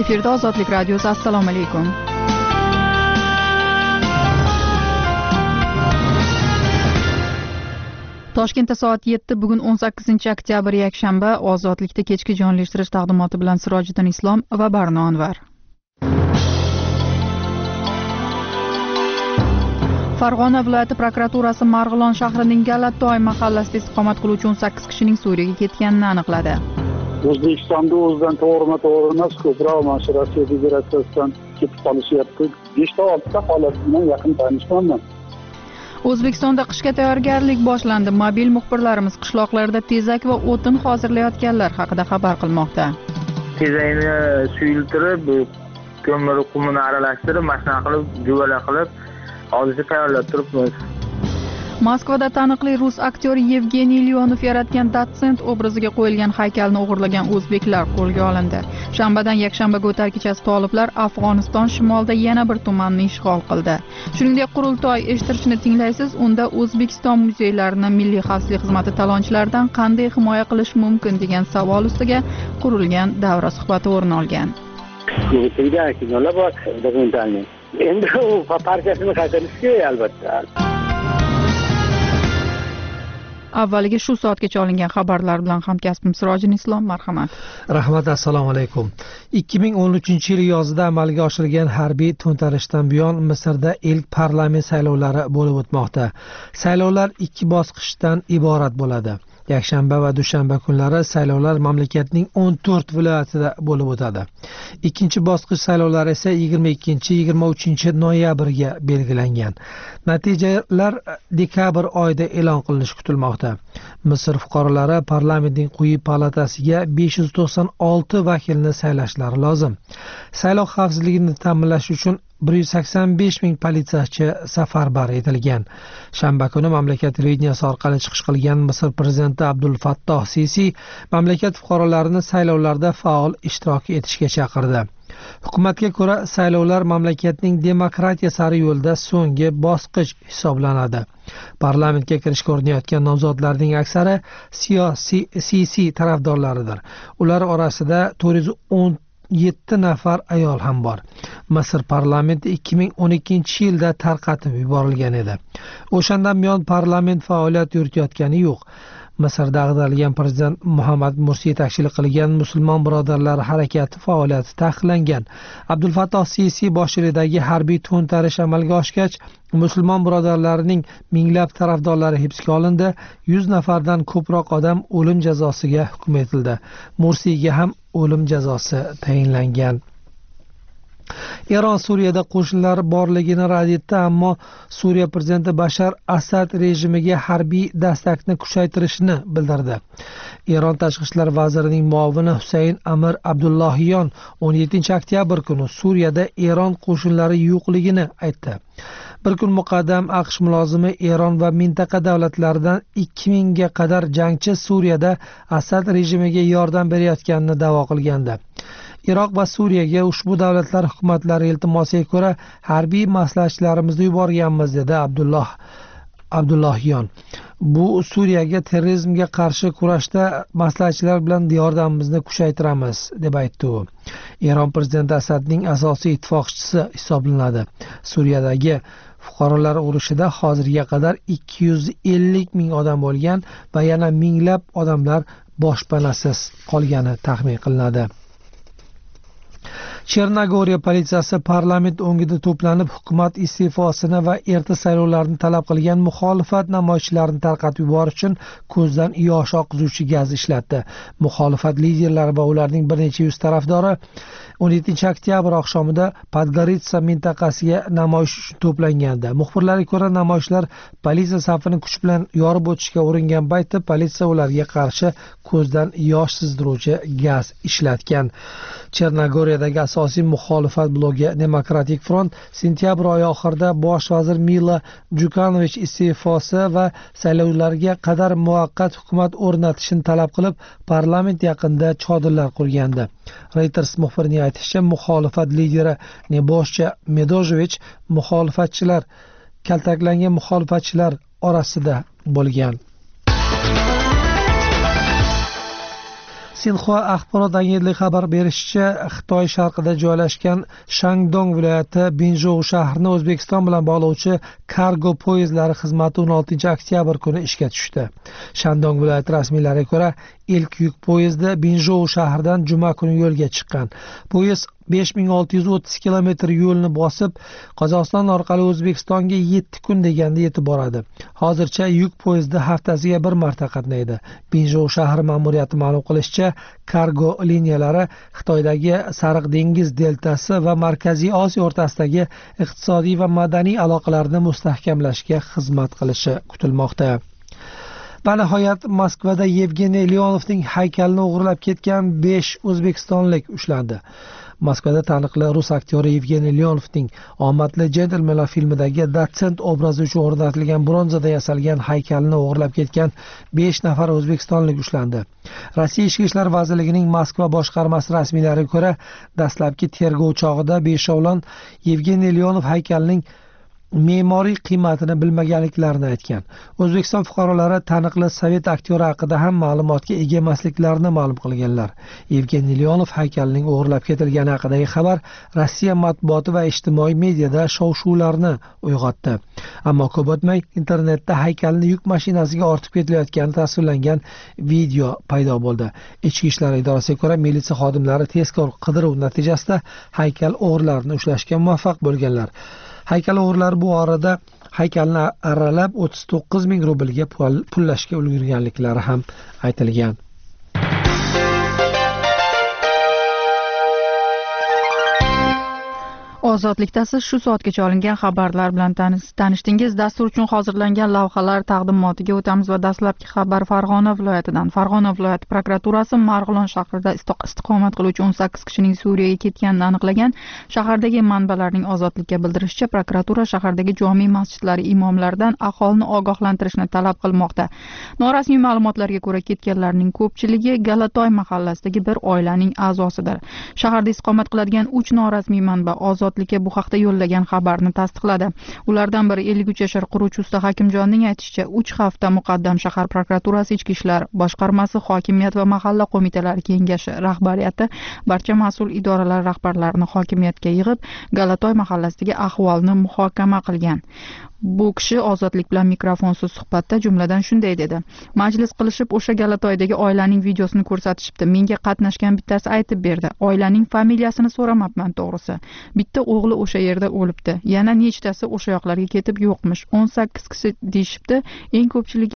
Efirda Ozodlik radiosi. Assalomu alaykum. Toshkentda soat 7, bugun 18-oktyabr yakshanba. Ozodlikda kechki jonlashtirish taqdimoti bilan Sirojiddin Islom va Barno Anvar. Farg'ona viloyati prokuraturasi Marg'ilon shahrining Galatoy mahallasida istiqomat qiluvchi 18 kishining Suriyaga ketganini aniqladi. O'zbekistonda o'zidan to'g'rima-to'g'ri emas, ko'proq mana shu Rossiya Federatsiyasidan ketib qolishyapti. 5-6 holat bilan yaqin tanishmanman. O'zbekistonda qishga tayyorgarlik boshlandi. Mobil muxbirlarimiz qishloqlarda tezak va o'tin hozirlayotganlar haqida xabar qilmoqda. Tezakni suyultirib, ko'mir qumini aralashtirib, mashina qilib, juvala qilib, hozircha tayyorlab turibmiz. Moskvada taniqli rus aktyori Yevgeniy Leonov yaratgan Datsent obraziga qo'yilgan haykalni o'g'irlagan o'zbeklar qo'lga olindi. Shanbadan yakshanbaga o'tar kechasi toliblar Afg'oniston shimolida yana bir tumanni ishg'ol qildi. Shuningdek, qurultoy eshittirishni tinglaysiz. Unda O'zbekiston muzeylarini Milliy xavfsizlik xizmati talonchilardan qanday himoya qilish mumkin degan savol ustiga qurilgan davra suhbati o'rin olgan. Endi u partiyasini qaytarishga albatta. Avvaliga shu soatgacha olingan xabarlar bilan hamkasbim Sirojiddin Islom, marhamat. Rahmat, assalomu alaykum. 2013-yil yozida amalga oshirilgan harbiy to'ntarishdan buyon Misrda ilk parlament saylovlari bo'lib o'tmoqda. Saylovlar 2 bosqichdan iborat bo'ladi. Yakshanba va dushanba kunlari saylovlar mamlakatning 14 viloyatida bo'lib o'tadi. Ikkinchi bosqich saylovlari esa 22-23 noyabrga belgilangan. Natijalar dekabr oyida e'lon qilinishi kutilmoqda. Misr fuqarolari parlamentning quyi palatasiga 596 vakilni saylashlari lozim. Saylov xavfsizligini ta'minlash uchun 185 ming politsiyachi safarbar etilgan. Shanba kuni mamlakat televideniyasi orqali chiqish qilgan Misr prezidenti Abdul Fattoh Sisi mamlakat fuqarolarini saylovlarda faol ishtirok etishga chaqirdi. Hukumatga ko'ra, saylovlar mamlakatning demokratiya sari yo'lda so'nggi bosqich hisoblanadi. Parlamentga kirishga urinayotgan nomzodlarning aksari siyosiy tarafdorlaridir. Ular orasida 417 nafar ayol ham bor. Misr parlamenti 2012-yilda tarqatib yuborilgan edi. O'shandan buyon parlament faoliyat yuritayotgani yo'q. Misrda ag'darilgan prezident Muhammad Mursi yetakchilik qilgan Musulmon birodarlari harakati faoliyati taqiqlangan. Abdul Fattoh Sisi boshchiligidagi harbiy to'ntarish amalga oshgach, Musulmon birodarlarining minglab tarafdorlari hibsga olindi. 100 nafardan ko'proq odam o'lim jazosiga hukm etildi. Mursiga ham o'lim jazosi tayinlangan. Eron Suriyada qo'shinlari borligini rad etdi, ammo Suriya prezidenti Bashar Asad rejimiga harbiy dastakni kuchaytirishni bildirdi. Eron tashqi ishlar vazirining muovini Husayn Amir Abdullahiyon 17-oktyabr kuni Suriyada Eron qo'shinlari yo'qligini aytdi. Bir kun muqaddam AQSh mulozimi Eron va mintaqa davlatlaridan 2000 ga qadar jangchi Suriyada Asad rejimiga yordam berayotganini da'vo qilgandi. Iroq va Suriyaga ushbu davlatlar hukumatlari iltimosiga ko'ra harbiy maslahatchilarimizni yuborganmiz, dedi Abdullahiyon. Bu Suriyaga terrorizmga qarshi kurashda maslahatchilar bilan yordamimizni kuchaytiramiz, deb aytdi u. Eron prezidenti Asadning asosiy ittifoqchisi hisoblanadi. Suriyadagi fuqarolar urushida hozirga qadar 250 ming odam bo'lgan va yana minglab odamlar boshpanasiz qolgani taxmin qilinadi. Chernogoriya politsiyasi parlament o'ngida to'planib hukumat iste'fosini va erta saylovlarni talab qilgan muxolifat namoyishchilarini tarqatib yuborish uchun ko'zdan yosh oqizuvchi gaz ishlatdi. Muxolifat liderlari va ularning bir necha yuz tarafdori 17-oktyabr oqshomida Podgoritsa mintaqasiga namoyish uchun to'plangandi. Muxbirlarga ko'ra, namoyishchilar politsiya safini kuch bilan yorib o'tishga uringan paytda politsiya ularga qarshi ko'zdan yosh sizdiruvchi gaz ishlatgan. Chernogoriyadagi asosiy muxolifat blogi Demokratik front sentyabr oyi oxirida bosh vazir Milo Djukanovich iste'fosi va saylovlarga qadar muvaqqat hukumat o'rnatishini talab qilib, parlament yaqinida chodirlar qurgandi. Reuters muxbirining aytishicha, muxolifat lideri Nebojcha Medojevich kaltaklangan muxolifatchilar orasida bo'lgan. Sinxua axborot agentligi xabar berishicha, Xitoy sharqida joylashgan Shandong viloyati Binjou shahrini O'zbekiston bilan bog'lovchi kargo poyezdlari xizmati 16-oktyabr kuni ishga tushdi. Shandong viloyati rasmiylariga ko'ra, ilk yuk poyezdi Binjou shahridan juma kuni yo'lga chiqqan. Poyezd 5630 kilometr yo'lni bosib, Qozog'iston orqali O'zbekistonga 7 kun deganda yetib boradi. Hozircha yuk poyezdi haftasiga bir marta qatnaydi. Binjou shahri ma'muriyati ma'lum qilishicha, kargo liniyalari Xitoydagi Sariq dengiz deltasi va Markaziy Osiyo o'rtasidagi iqtisodiy va madaniy aloqalarni mustahkamlashga xizmat qilishi kutilmoqda. Va nihoyat Moskvada Yevgeniy Leonovning haykalini o'g'irlab ketgan 5 o'zbekistonlik ushlandi. Moskvada taniqli rus aktyori Yevgeniy Leonovning Omadli jentelmenlar filmidagi dotsent obrazi uchun o'rnatilgan bronzada yasalgan haykalini o'g'irlab ketgan 5 nafar o'zbekistonlik ushlandi. Rossiya Ichki ishlar vazirligining Moskva boshqarmasi rasmiylariga ko'ra, dastlabki tergov chog'ida beshovlon Yevgeniy Leonov haykalining me'moriy qiymatini bilmaganliklarini aytgan. O'zbekiston fuqarolari taniqli sovet aktyori haqida ham ma'lumotga ega emasliklarini ma'lum qilganlar. Yevgeniy Leonov haykalining o'g'irlab ketilgani haqidagi xabar Rossiya matbuoti va ijtimoiy mediada shov-shuvlarni uyg'otdi. Ammo ko'p o'tmay internetda haykalni yuk mashinasiga ortib ketilayotgani tasvirlangan video paydo bo'ldi. Ichki ishlar idorasiga ko'ra, militsiya xodimlari tezkor qidiruv natijasida haykal o'g'rilarini ushlashga muvaffaq bo'lganlar. Haykal o'g'rilari bu orada haykalni arralab 39 ming rublga pullashga ulgurganliklari ham aytilgan. Ozodlikda siz shu soatgacha olingan xabarlar bilan tanishdingiz. Dastur uchun hozirlangan lavhalar taqdimotiga o'tamiz va dastlabki xabar Farg'ona viloyatidan. Farg'ona viloyati prokuraturasi Marg'ilon shahrida istiqomat qiluvchi 18 kishining Suriyaga ketganini aniqlagan. Shahardagi manbalarning Ozodlikka bildirishicha, prokuratura shahardagi jome masjidlari imomlaridan aholini ogohlantirishni talab qilmoqda. Norasmiy ma'lumotlarga ko'ra, ketganlarning ko'pchiligi Galatoy mahallasidagi bir oilaning a'zosidir. Shaharda istiqomat qiladigan 3 norasmiy manba Ozodlikka bu haqda yo'llagan xabarni tasdiqladi. Ulardan biri 53 yashar quruvchi usta Hakimjonning aytishicha, 3 hafta muqaddam shahar prokuraturasi, ichki ishlar boshqarmasi, hokimiyat va mahalla qo'mitalari kengashi rahbariyati barcha mas'ul idoralar rahbarlarini hokimiyatga yig'ib, Galatoy mahallasidagi ahvolni muhokama qilgan. Bu kishi Ozodlik bilan mikrofonsiz suhbatda jumladan shunday dedi: Majlis qilishib, o'sha Galatoydagi oilaning videosini ko'rsatishibdi. Menga qatnashgan bittasi aytib berdi. Oilaning familiyasini so'ramabman to'g'risi. Bitta o'g'li o'sha yerda o'libdi. Yana nechtasi o'sha yoqlarga ketib yo'qmish. 18 kishi deyishibdi. Eng ko'pchiligi